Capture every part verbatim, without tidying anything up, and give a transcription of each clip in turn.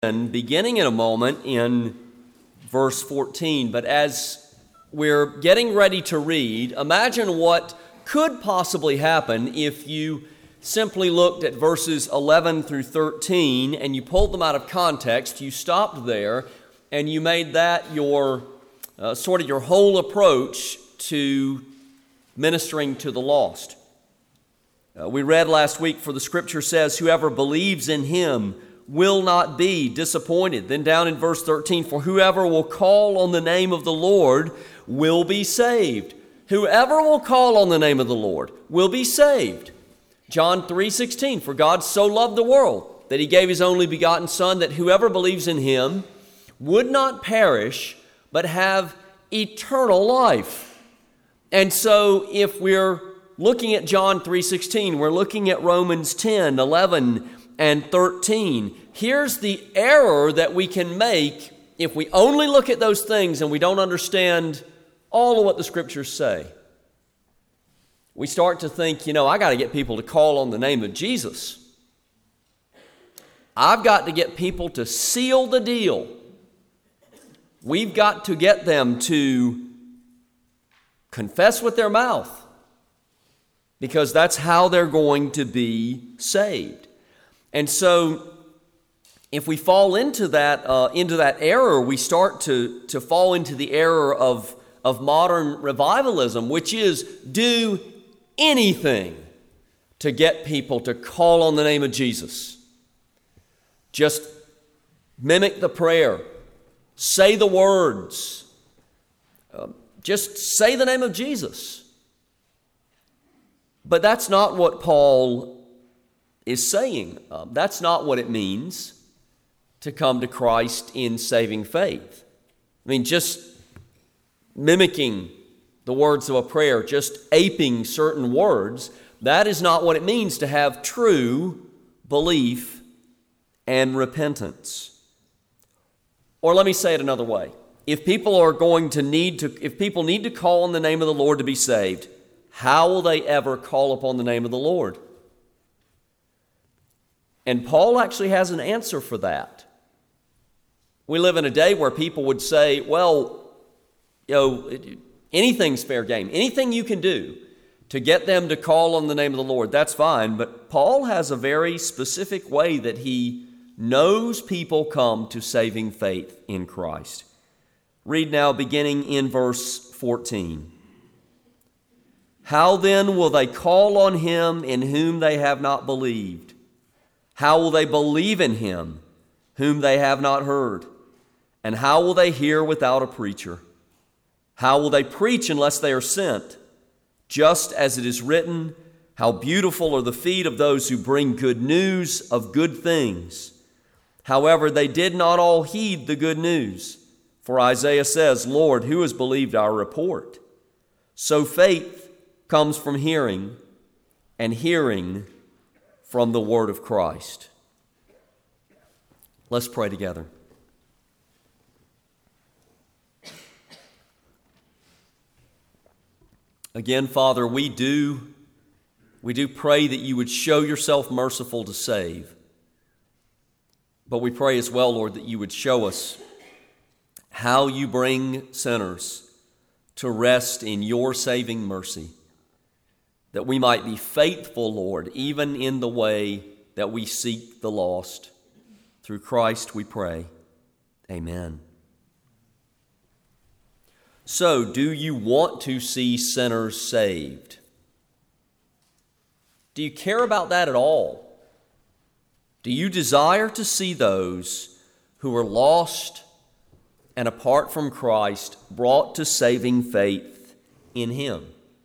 And beginning in a moment in verse fourteen, but as we're getting ready to read, imagine what could possibly happen if you simply looked at verses eleven through thirteen and you pulled them out of context, you stopped there, and you made that your uh, sort of your whole approach to ministering to the lost. Uh, we read last week, for the scripture says, whoever believes in him will not be disappointed. Then down in verse thirteen, for whoever will call on the name of the Lord will be saved. Whoever will call on the name of the Lord will be saved. John three sixteen, for God so loved the world that he gave his only begotten Son, that whoever believes in him would not perish, but have eternal life. And so if we're looking at John three sixteen, we're looking at Romans ten, eleven, and thirteen. Here's the error that we can make if we only look at those things and we don't understand all of what the scriptures say. We start to think, you know, I got to get people to call on the name of Jesus. I've got to get people to seal the deal. We've got to get them to confess with their mouth, because that's how they're going to be saved. And so if we fall into that uh, into that error, we start to, to fall into the error of, of modern revivalism, which is do anything to get people to call on the name of Jesus. Just mimic the prayer. Say the words. Uh, just say the name of Jesus. But that's not what Paul is saying. Uh, that's not what it means to come to Christ in saving faith. I mean, just mimicking the words of a prayer, just aping certain words, that is not what it means to have true belief and repentance. Or let me say it another way. If people are going to need to, if people need to call on the name of the Lord to be saved, how will they ever call upon the name of the Lord? And Paul actually has an answer for that. We live in a day where people would say, well, you know, anything's fair game. Anything you can do to get them to call on the name of the Lord, that's fine. But Paul has a very specific way that he knows people come to saving faith in Christ. Read now, beginning in verse fourteen. How then will they call on him in whom they have not believed? How will they believe in him whom they have not heard? And how will they hear without a preacher? How will they preach unless they are sent? Just as it is written, how beautiful are the feet of those who bring good news of good things. However, they did not all heed the good news. For Isaiah says, Lord, who has believed our report? So faith comes from hearing, and hearing from the word of Christ. Let's pray together. Again, Father, we do, we do pray that you would show yourself merciful to save. But we pray as well, Lord, that you would show us how you bring sinners to rest in your saving mercy, that we might be faithful, Lord, even in the way that we seek the lost. Through Christ we pray. Amen. So, do you want to see sinners saved? Do you care about that at all? Do you desire to see those who are lost and apart from Christ brought to saving faith in him?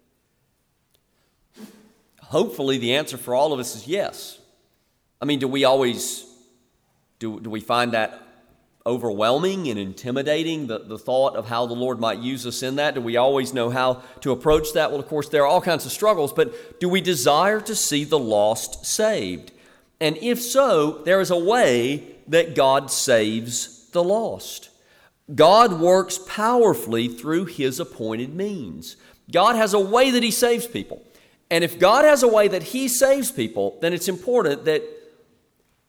Hopefully the answer for all of us is yes. I mean, do we always, do, do we find that overwhelming and intimidating, the, the thought of how the Lord might use us in that? Do we always know how to approach that? Well, of course, there are all kinds of struggles, but do we desire to see the lost saved? And if so, there is a way that God saves the lost. God works powerfully through his appointed means. God has a way that he saves people. And if God has a way that he saves people, then it's important that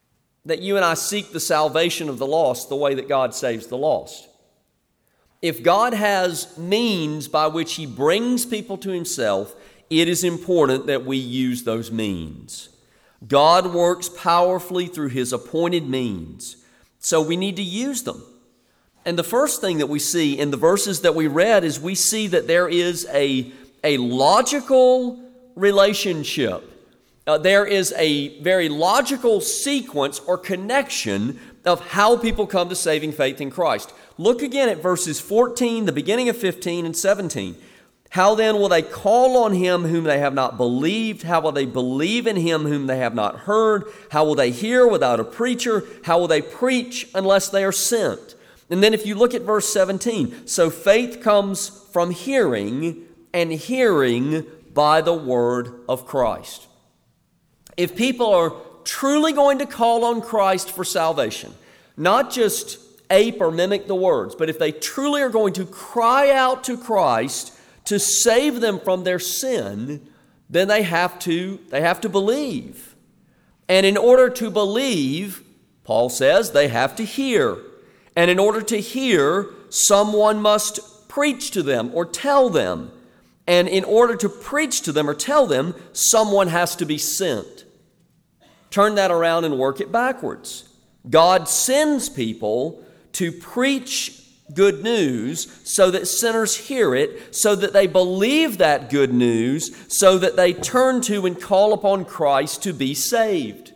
that you and I seek the salvation of the lost the way that God saves the lost. If God has means by which He brings people to Himself, it is important that we use those means. God works powerfully through His appointed means, so we need to use them. And the first thing that we see in the verses that we read is we see that there is a, a logical relationship. Uh, there is a very logical sequence or connection of how people come to saving faith in Christ. Look again at verses fourteen, the beginning of fifteen and seventeen. How then will they call on Him whom they have not believed? How will they believe in Him whom they have not heard? How will they hear without a preacher? How will they preach unless they are sent? And then if you look at verse seventeen, so faith comes from hearing, and hearing by the word of Christ. If people are truly going to call on Christ for salvation, not just ape or mimic the words, but if they truly are going to cry out to Christ to save them from their sin, then they have to, they have to believe. And in order to believe, Paul says, they have to hear. And in order to hear, someone must preach to them or tell them. And in order to preach to them or tell them, someone has to be sent. Turn that around and work it backwards. God sends people to preach good news so that sinners hear it, so that they believe that good news, so that they turn to and call upon Christ to be saved.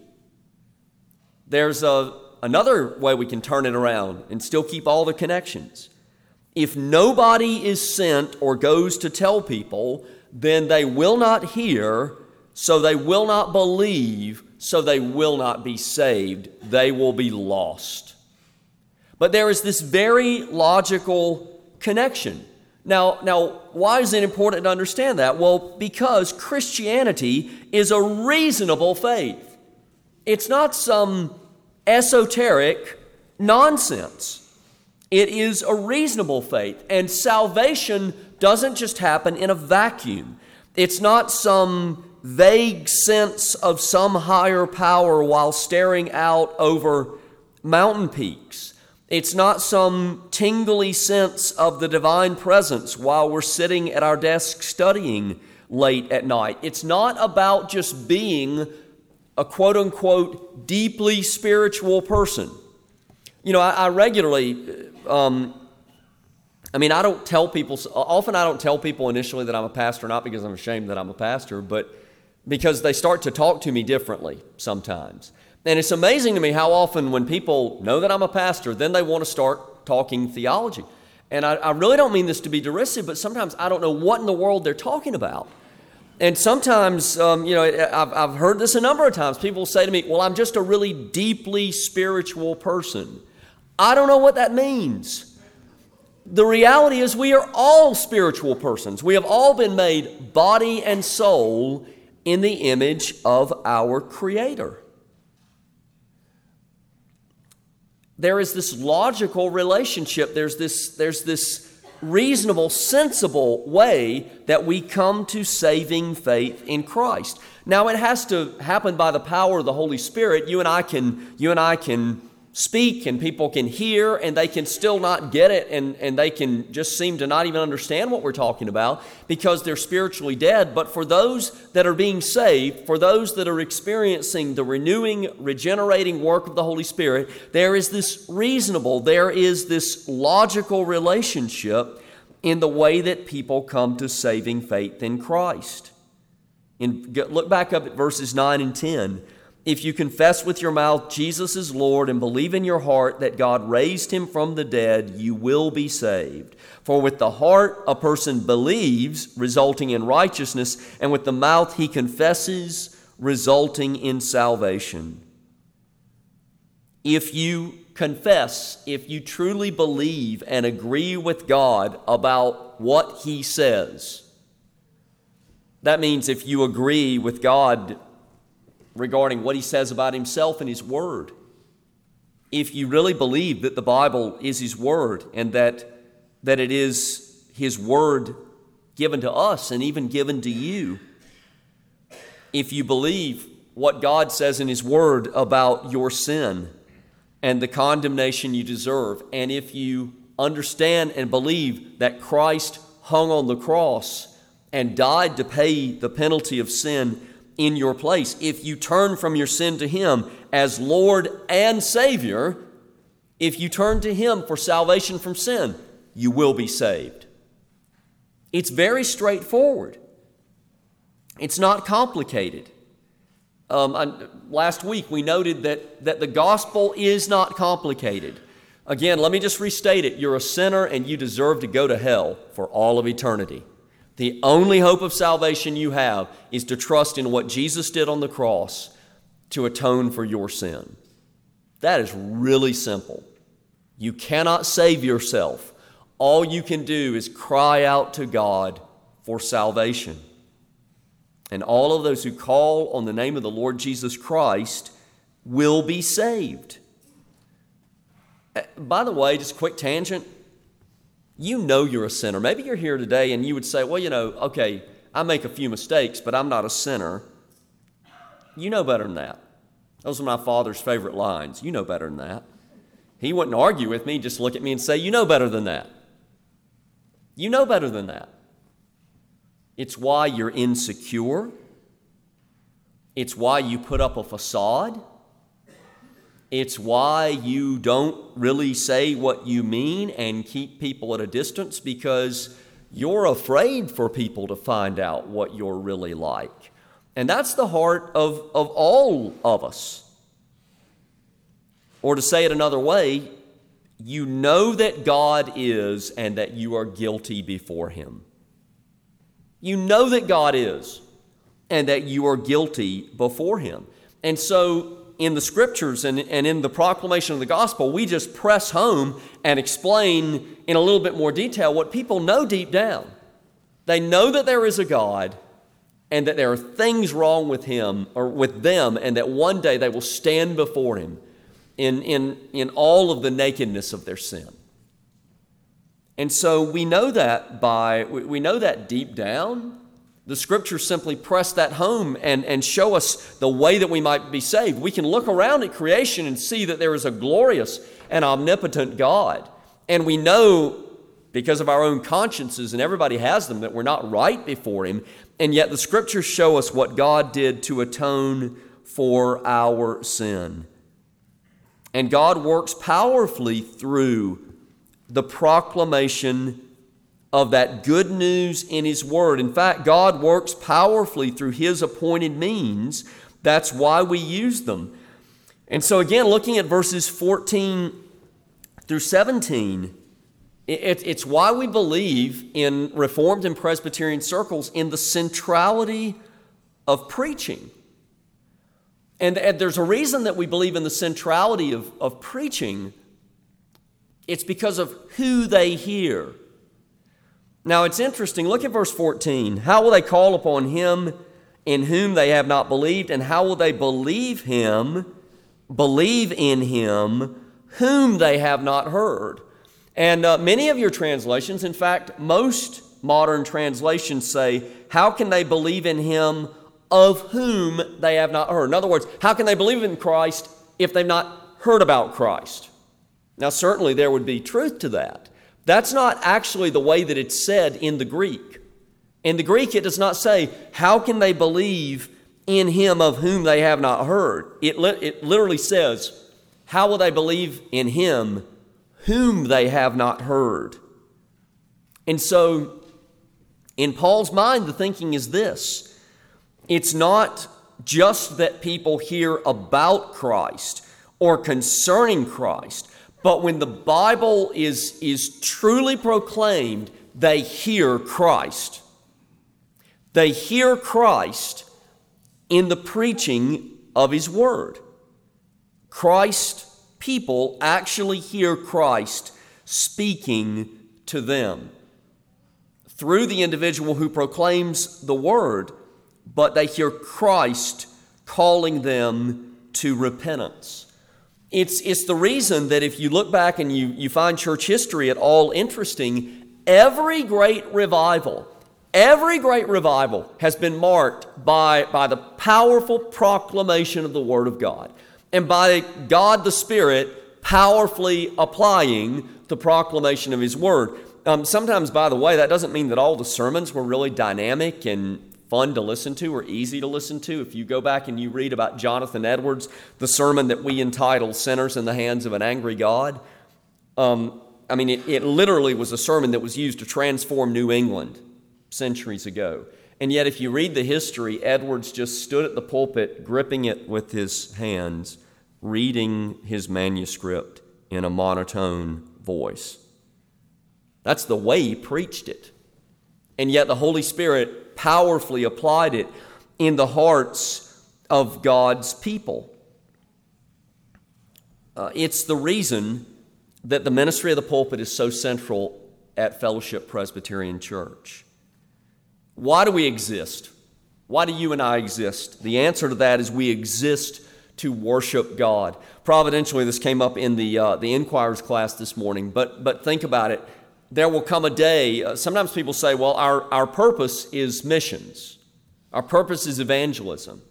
There's a, another way we can turn it around and still keep all the connections. If nobody is sent or goes to tell people, then they will not hear, so they will not believe, so they will not be saved. They will be lost. But there is this very logical connection. Now, now, why is it important to understand that? Well, because Christianity is a reasonable faith. It's not some esoteric nonsense. It is a reasonable faith. And salvation doesn't just happen in a vacuum. It's not some vague sense of some higher power while staring out over mountain peaks. It's not some tingly sense of the divine presence while we're sitting at our desk studying late at night. It's not about just being a quote-unquote deeply spiritual person. You know, I, I regularly, um, I mean, I don't tell people, often I don't tell people initially that I'm a pastor, not because I'm ashamed that I'm a pastor, but because they start to talk to me differently sometimes. And it's amazing to me how often when people know that I'm a pastor, then they want to start talking theology. And I, I really don't mean this to be derisive, but sometimes I don't know what in the world they're talking about. And sometimes, um, you know, I've, I've heard this a number of times. People say to me, well, I'm just a really deeply spiritual person. I don't know what that means. The reality is we are all spiritual persons. We have all been made body and soul in the image of our Creator. There is this logical relationship. There's this, there's this reasonable, sensible way that we come to saving faith in Christ. Now, it has to happen by the power of the Holy Spirit. You and I can, you and I can speak, and people can hear, and they can still not get it, and, and they can just seem to not even understand what we're talking about because they're spiritually dead. But for those that are being saved, for those that are experiencing the renewing, regenerating work of the Holy Spirit, there is this reasonable, there is this logical relationship in the way that people come to saving faith in Christ. In, look back up at verses nine and ten. If you confess with your mouth Jesus is Lord and believe in your heart that God raised Him from the dead, you will be saved. For with the heart a person believes, resulting in righteousness, and with the mouth he confesses, resulting in salvation. If you confess, if you truly believe and agree with God about what He says, that means if you agree with God regarding what He says about Himself and His Word. If you really believe that the Bible is His Word and that, that it is His Word given to us and even given to you, if you believe what God says in His Word about your sin and the condemnation you deserve, and if you understand and believe that Christ hung on the cross and died to pay the penalty of sin in your place, if you turn from your sin to Him as Lord and Savior, if you turn to Him for salvation from sin, you will be saved. It's very straightforward. It's not complicated. Um, I, last week we noted that, that the gospel is not complicated. Again, let me just restate it. You're a sinner and you deserve to go to hell for all of eternity. The only hope of salvation you have is to trust in what Jesus did on the cross to atone for your sin. That is really simple. You cannot save yourself. All you can do is cry out to God for salvation. And all of those who call on the name of the Lord Jesus Christ will be saved. By the way, just a quick tangent. You know you're a sinner. Maybe you're here today and you would say, well, you know, okay, I make a few mistakes, but I'm not a sinner. You know better than that. Those are my father's favorite lines. You know better than that. He wouldn't argue with me, just look at me and say, you know better than that. You know better than that. It's why you're insecure. It's why you put up a facade. It's why you don't really say what you mean and keep people at a distance, because you're afraid for people to find out what you're really like. And that's the heart of, of all of us. Or to say it another way, you know that God is and that you are guilty before Him. You know that God is and that you are guilty before Him. And so in the Scriptures and, and in the proclamation of the gospel, we just press home and explain in a little bit more detail what people know deep down. They know that there is a God and that there are things wrong with Him or with them, and that one day they will stand before Him in, in, in all of the nakedness of their sin. And so we know that by, we know that deep down. The Scriptures simply press that home and, and show us the way that we might be saved. We can look around at creation and see that there is a glorious and omnipotent God. And we know, because of our own consciences, and everybody has them, that we're not right before Him. And yet the Scriptures show us what God did to atone for our sin. And God works powerfully through the proclamation of that good news in His Word. In fact, God works powerfully through His appointed means. That's why we use them. And so again, looking at verses fourteen through seventeen, it, it's why we believe in Reformed and Presbyterian circles in the centrality of preaching. And, and there's a reason that we believe in the centrality of, of preaching. It's because of who they hear. Now it's interesting, look at verse fourteen. How will they call upon Him in whom they have not believed? And how will they believe Him, believe in Him, whom they have not heard? And uh, many of your translations, in fact, most modern translations say, how can they believe in Him of whom they have not heard? In other words, how can they believe in Christ if they've not heard about Christ? Now certainly there would be truth to that. That's not actually the way that it's said in the Greek. In the Greek, it does not say, how can they believe in Him of whom they have not heard? It, li- it literally says, how will they believe in Him whom they have not heard? And so, in Paul's mind, the thinking is this. It's not just that people hear about Christ or concerning Christ, but when the Bible is, is truly proclaimed, they hear Christ. They hear Christ in the preaching of His Word. Christ, people actually hear Christ speaking to them through the individual who proclaims the Word, but they hear Christ calling them to repentance. It's, it's the reason that if you look back and you, you find church history at all interesting, every great revival, Every great revival has been marked by, by the powerful proclamation of the Word of God, and by God the Spirit powerfully applying the proclamation of His Word. Um, sometimes, by the way, that doesn't mean that all the sermons were really dynamic and fun to listen to or easy to listen to. If you go back and you read about Jonathan Edwards, the sermon that we entitled Sinners in the Hands of an Angry God, um, I mean, it, it literally was a sermon that was used to transform New England centuries ago. And yet, if you read the history, Edwards just stood at the pulpit, gripping it with his hands, reading his manuscript in a monotone voice. That's the way he preached it. And yet the Holy Spirit powerfully applied it in the hearts of God's people. Uh, it's the reason that the ministry of the pulpit is so central at Fellowship Presbyterian Church. Why do we exist? Why do you and I exist? The answer to that is we exist to worship God. Providentially, this came up in the uh, the Inquirer's class this morning, but but think about it. There will come a day, uh, sometimes people say, well, our, our purpose is missions. Our purpose is evangelism.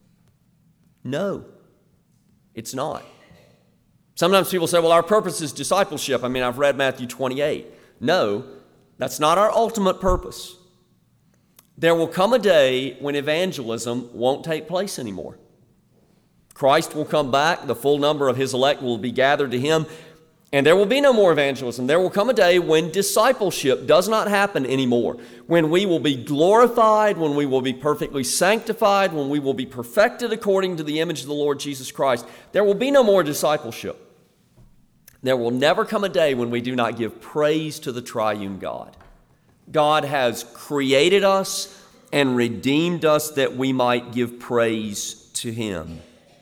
No, it's not. Sometimes people say, well, our purpose is discipleship. I mean, I've read Matthew twenty-eight. No, that's not our ultimate purpose. There will come a day when evangelism won't take place anymore. Christ will come back, the full number of His elect will be gathered to Him, and there will be no more evangelism. There will come a day when discipleship does not happen anymore, when we will be glorified, when we will be perfectly sanctified, when we will be perfected according to the image of the Lord Jesus Christ. There will be no more discipleship. There will never come a day when we do not give praise to the triune God. God has created us and redeemed us that we might give praise to Him.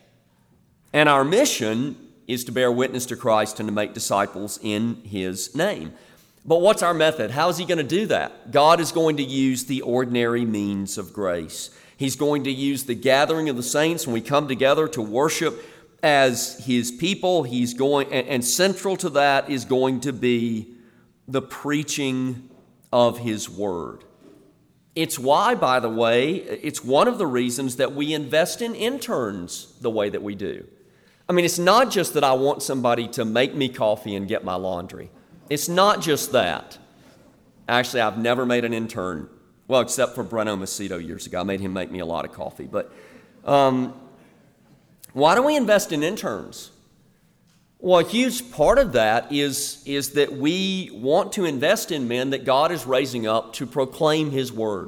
And our mission is to bear witness to Christ and to make disciples in His name. But what's our method? How is He going to do that? God is going to use the ordinary means of grace. He's going to use the gathering of the saints when we come together to worship as His people. He's going, and, and central to that is going to be the preaching of His Word. It's why, by the way, it's one of the reasons that we invest in interns the way that we do. I mean, it's not just that I want somebody to make me coffee and get my laundry. It's not just that. Actually, I've never made an intern, well, except for Breno Macedo years ago. I made him make me a lot of coffee. But um, why do we invest in interns? Well, a huge part of that is, is that we want to invest in men that God is raising up to proclaim His Word,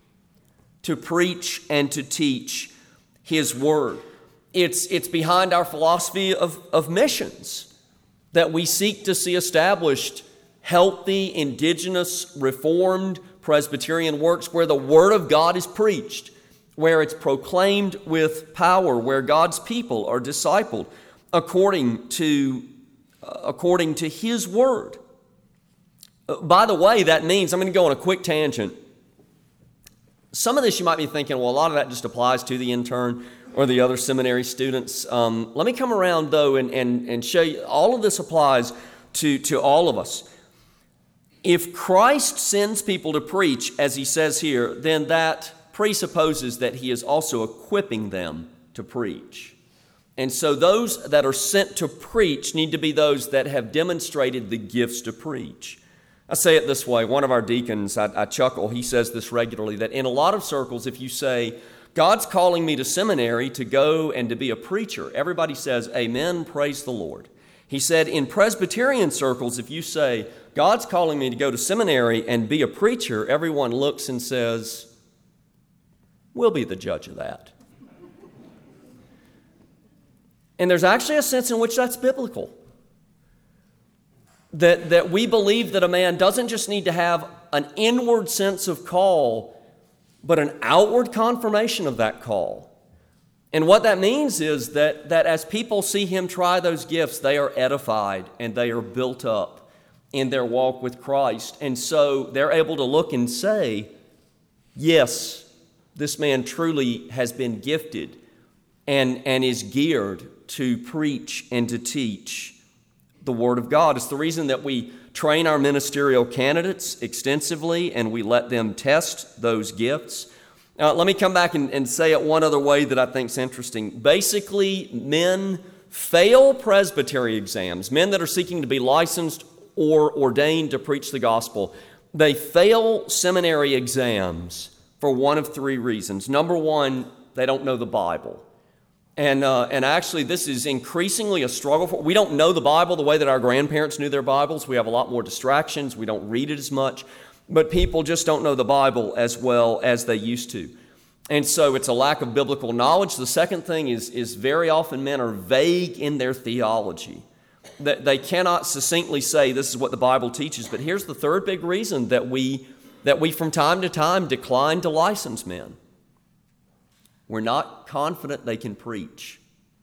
to preach and to teach His Word. It's, it's behind our philosophy of, of missions that we seek to see established healthy, indigenous, reformed Presbyterian works where the Word of God is preached, where it's proclaimed with power, where God's people are discipled according to, uh, according to His Word. Uh, by the way, that means, I'm going to go on a quick tangent. Some of this you might be thinking, well, a lot of that just applies to the intern or the other seminary students. Um, let me come around, though, and, and, and show you all of this applies to, to all of us. If Christ sends people to preach, as He says here, then that presupposes that He is also equipping them to preach. And so those that are sent to preach need to be those that have demonstrated the gifts to preach. I say it this way. One of our deacons, I, I chuckle, he says this regularly, that in a lot of circles, if you say, God's calling me to seminary to go and to be a preacher, everybody says, amen, praise the Lord. He said, in Presbyterian circles, if you say, God's calling me to go to seminary and be a preacher, everyone looks and says, we'll be the judge of that. And there's actually a sense in which that's biblical. That, that we believe that a man doesn't just need to have an inward sense of call, but an outward confirmation of that call. And what that means is that, that as people see him try those gifts, they are edified and they are built up in their walk with Christ. And so they're able to look and say, yes, this man truly has been gifted and, and is geared to preach and to teach the Word of God. It's the reason that we train our ministerial candidates extensively and we let them test those gifts. Uh, let me come back and, and say it one other way that I think is interesting. Basically, men fail presbytery exams, men that are seeking to be licensed or ordained to preach the gospel. They fail seminary exams for one of three reasons. Number one, they don't know the Bible. And uh, and actually, this is increasingly a struggle for. We don't know the Bible the way that our grandparents knew their Bibles. We have a lot more distractions. We don't read it as much. But people just don't know the Bible as well as they used to. And so it's a lack of biblical knowledge. The second thing is, is very often men are vague in their theology. That they cannot succinctly say this is what the Bible teaches. But here's the third big reason that we that we from time to time decline to license men. We're not confident they can preach.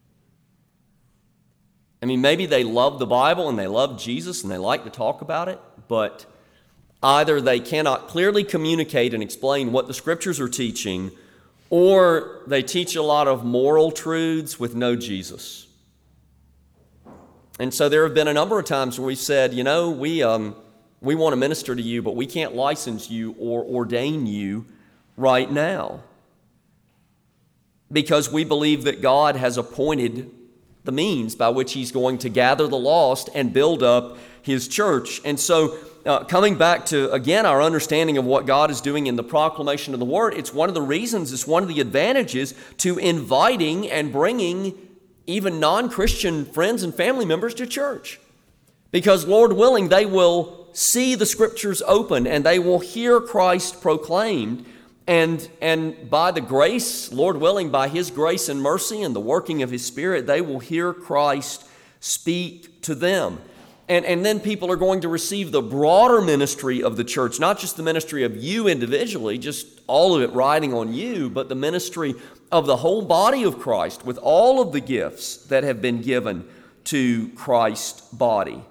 I mean, maybe they love the Bible and they love Jesus and they like to talk about it, but either they cannot clearly communicate and explain what the Scriptures are teaching, or they teach a lot of moral truths with no Jesus. And so there have been a number of times where we've said, you know, we um, we want to minister to you, but we can't license you or ordain you right now, because we believe that God has appointed the means by which He's going to gather the lost and build up His church. And so uh, coming back to, again, our understanding of what God is doing in the proclamation of the Word, it's one of the reasons, it's one of the advantages to inviting and bringing even non-Christian friends and family members to church. Because, Lord willing, they will see the Scriptures open and they will hear Christ proclaimed. And, and by the grace, Lord willing, by His grace and mercy and the working of His Spirit, they will hear Christ speak to them. And, and then people are going to receive the broader ministry of the church, not just the ministry of you individually, just all of it riding on you, but the ministry of the whole body of Christ with all of the gifts that have been given to Christ's body.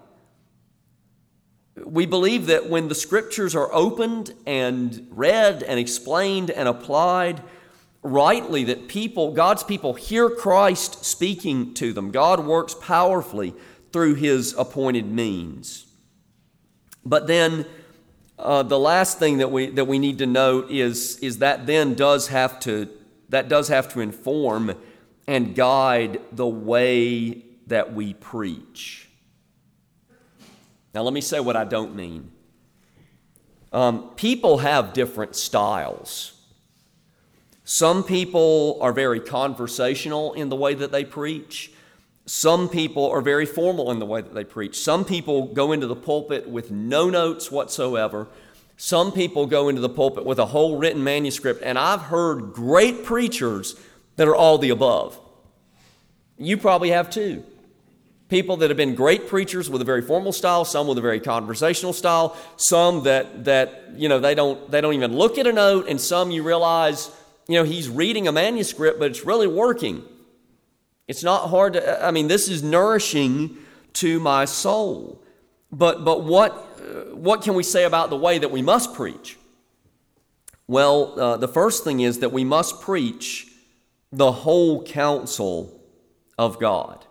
We believe that when the Scriptures are opened and read and explained and applied rightly, that people, God's people hear Christ speaking to them. God works powerfully through His appointed means. But then uh, the last thing that we that we need to note is, is that then does have to that does have to inform and guide the way that we preach. Now, let me say what I don't mean. Um, people have different styles. Some people are very conversational in the way that they preach. Some people are very formal in the way that they preach. Some people go into the pulpit with no notes whatsoever. Some people go into the pulpit with a whole written manuscript. And I've heard great preachers that are all the above. You probably have too. People that have been great preachers with a very formal style, some with a very conversational style, some that that you know they don't they don't even look at a note, and some you realize you know he's reading a manuscript, but it's really working. It's not hard to. I mean, this is nourishing to my soul. But but what uh, what can we say about the way that we must preach? Well, uh, the first thing is that we must preach the whole counsel of God.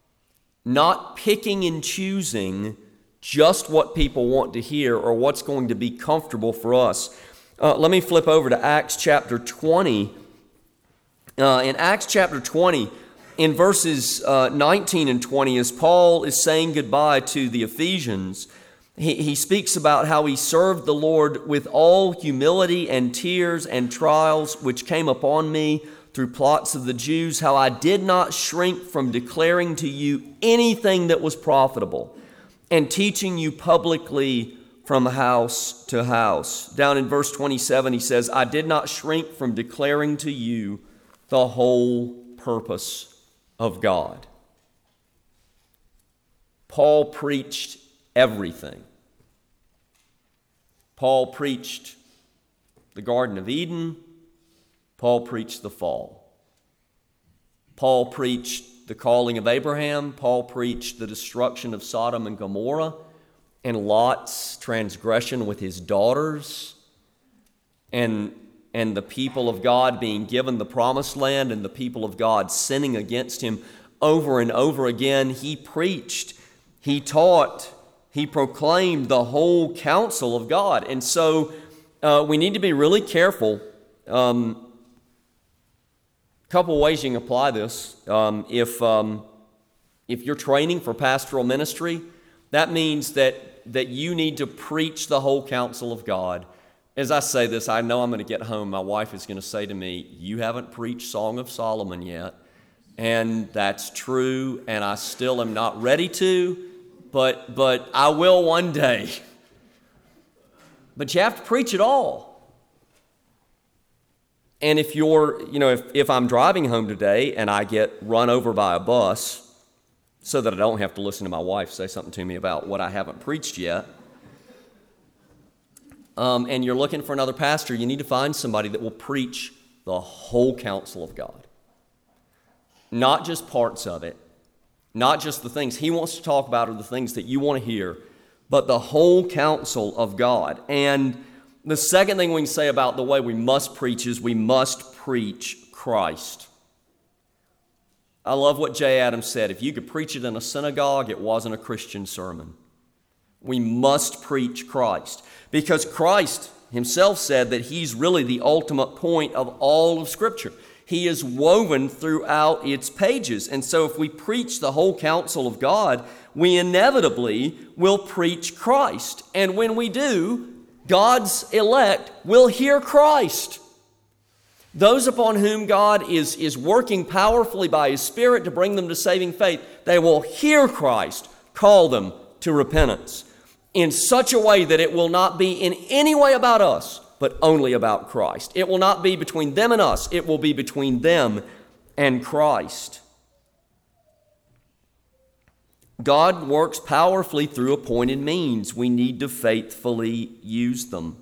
Not picking and choosing just what people want to hear or what's going to be comfortable for us. Uh, let me flip over to Acts chapter twenty. Uh, in Acts chapter twenty, in verses uh, nineteen and twenty, as Paul is saying goodbye to the Ephesians, he, he speaks about how he served the Lord with all humility and tears and trials which came upon me through plots of the Jews, how I did not shrink from declaring to you anything that was profitable and teaching you publicly from house to house. Down in verse twenty-seven, he says, I did not shrink from declaring to you the whole purpose of God. Paul preached everything. Paul preached the Garden of Eden. Paul preached the fall. Paul preached the calling of Abraham. Paul preached the destruction of Sodom and Gomorrah and Lot's transgression with his daughters and, and the people of God being given the promised land and the people of God sinning against him over and over again. He preached He taught, he proclaimed the whole counsel of God. And so uh, we need to be really careful. Um, a couple ways you can apply this. Um, if, um, if you're training for pastoral ministry, that means that, that you need to preach the whole counsel of God. As I say this, I know I'm going to get home. My wife is going to say to me, "You haven't preached Song of Solomon yet." And that's true, and I still am not ready to, but, but I will one day. But you have to preach it all. And if you're, you know, if, if I'm driving home today and I get run over by a bus so that I don't have to listen to my wife say something to me about what I haven't preached yet, Um, and you're looking for another pastor, you need to find somebody that will preach the whole counsel of God. Not just parts of it, not just the things he wants to talk about or the things that you want to hear, but the whole counsel of God. And the second thing we can say about the way we must preach is we must preach Christ. I love what Jay Adams said. If you could preach it in a synagogue, it wasn't a Christian sermon. We must preach Christ, because Christ himself said that he's really the ultimate point of all of Scripture. He is woven throughout its pages. And so if we preach the whole counsel of God, we inevitably will preach Christ. And when we do, God's elect will hear Christ. Those upon whom God is, is working powerfully by His Spirit to bring them to saving faith, they will hear Christ call them to repentance in such a way that it will not be in any way about us, but only about Christ. It will not be between them and us. It will be between them and Christ. God works powerfully through appointed means. We need to faithfully use them.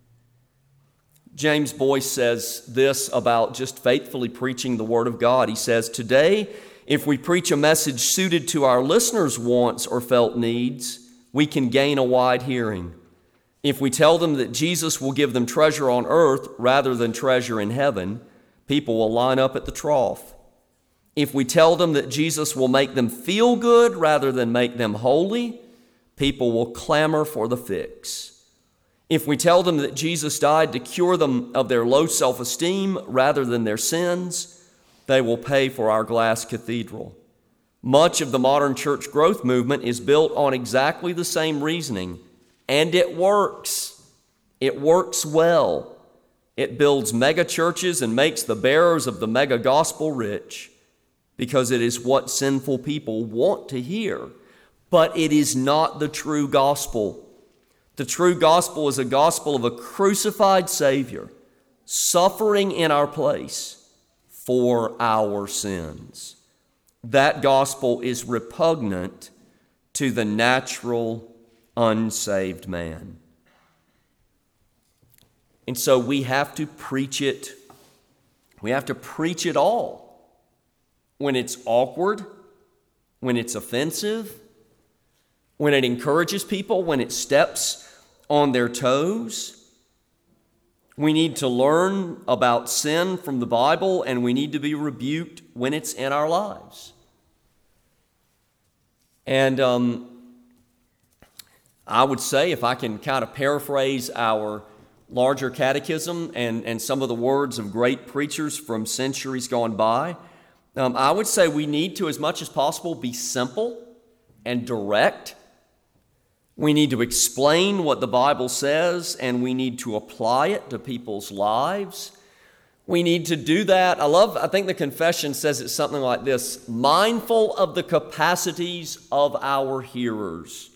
James Boyce says this about just faithfully preaching the Word of God. He says, "Today, if we preach a message suited to our listeners' wants or felt needs, we can gain a wide hearing. If we tell them that Jesus will give them treasure on earth rather than treasure in heaven, people will line up at the trough. If we tell them that Jesus will make them feel good rather than make them holy, people will clamor for the fix. If we tell them that Jesus died to cure them of their low self-esteem rather than their sins, they will pay for our glass cathedral. Much of the modern church growth movement is built on exactly the same reasoning, and it works. It works well. It builds mega churches and makes the bearers of the mega gospel rich, because it is what sinful people want to hear. But it is not the true gospel. The true gospel is a gospel of a crucified Savior, suffering in our place for our sins. That gospel is repugnant to the natural, unsaved man. And so we have to preach it. We have to preach it all. When it's awkward, when it's offensive, when it encourages people, when it steps on their toes. We need to learn about sin from the Bible, and we need to be rebuked when it's in our lives. And um, I would say, if I can kind of paraphrase our larger catechism and, and some of the words of great preachers from centuries gone by, um, I would say we need to, as much as possible, be simple and direct. We need to explain what the Bible says, and we need to apply it to people's lives. We need to do that. I love, I think the confession says it something like this: mindful of the capacities of our hearers.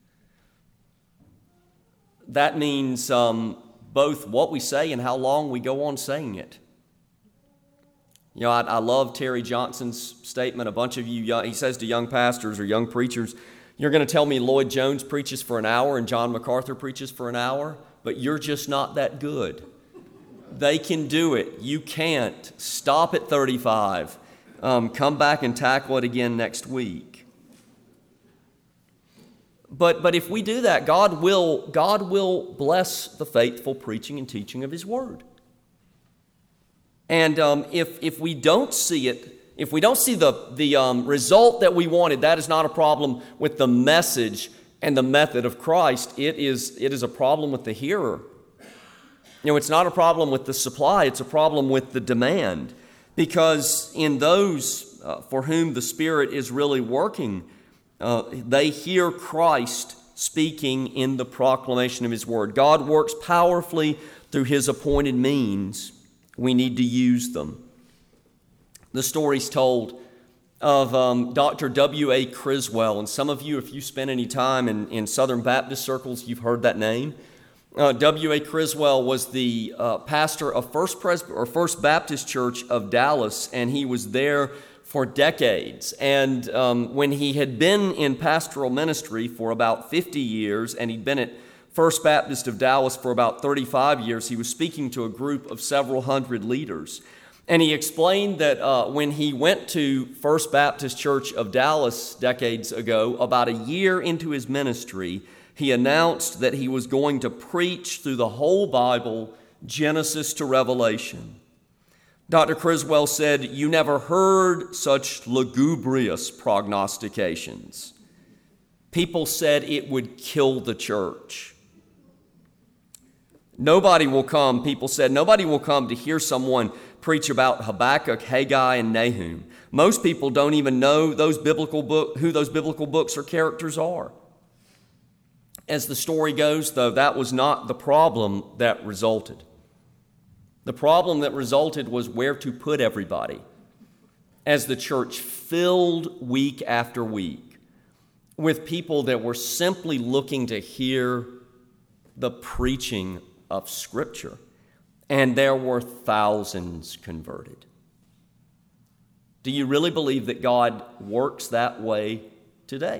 That means um, both what we say and how long we go on saying it. You know, I, I love Terry Johnson's statement. A bunch of you, young, he says to young pastors or young preachers, "You're going to tell me Lloyd Jones preaches for an hour and John MacArthur preaches for an hour, but you're just not that good. They can do it. You can't. Stop at thirty-five. Um, come back and tackle it again next week." But but if we do that, God will God will bless the faithful preaching and teaching of His Word. And um, if if we don't see it if we don't see the, the um, result that we wanted, that is not a problem with the message and the method of Christ. It is, it is a problem with the hearer. You know, it's not a problem with the supply, it's a problem with the demand. Because in those uh, for whom the Spirit is really working, uh, they hear Christ speaking in the proclamation of His Word. God works powerfully through His appointed means. We need to use them. The story's told of um, Doctor W A Criswell, and some of you, if you spend any time in, in Southern Baptist circles, you've heard that name. Uh, W A Criswell was the uh, pastor of First Pres- or First Baptist Church of Dallas, and he was there for decades. And um, when he had been in pastoral ministry for about fifty years, and he'd been at First Baptist of Dallas for about thirty-five years, he was speaking to a group of several hundred leaders. And he explained that uh, when he went to First Baptist Church of Dallas decades ago, about a year into his ministry, he announced that he was going to preach through the whole Bible, Genesis to Revelation. Doctor Criswell said, "You never heard such lugubrious prognostications. People said it would kill the church. Nobody will come," people said, "nobody will come to hear someone preach about Habakkuk, Haggai, and Nahum. Most people don't even know those biblical book, who those biblical books or characters are." As the story goes, though, that was not the problem that resulted. The problem that resulted was where to put everybody. As the church filled week after week with people that were simply looking to hear the preaching of Scripture, and there were thousands converted. Do you really believe that God works that way today?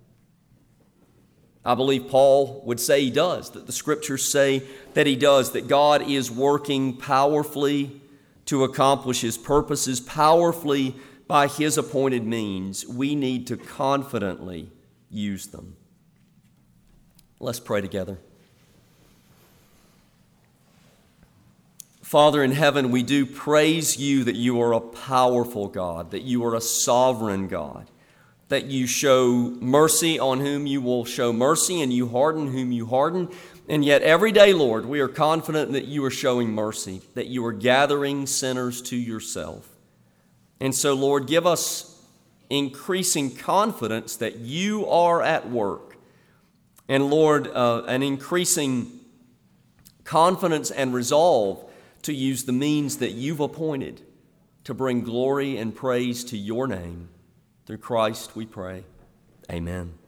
I believe Paul would say he does, that the Scriptures say that he does, that God is working powerfully to accomplish His purposes, powerfully by His appointed means. We need to confidently use them. Let's pray together. Father in heaven, we do praise You that You are a powerful God, that You are a sovereign God, that You show mercy on whom You will show mercy, and You harden whom You harden. And yet every day, Lord, we are confident that You are showing mercy, that You are gathering sinners to Yourself. And so, Lord, give us increasing confidence that You are at work. And Lord, uh, an increasing confidence and resolve to use the means that You've appointed to bring glory and praise to Your name. Through Christ we pray. Amen.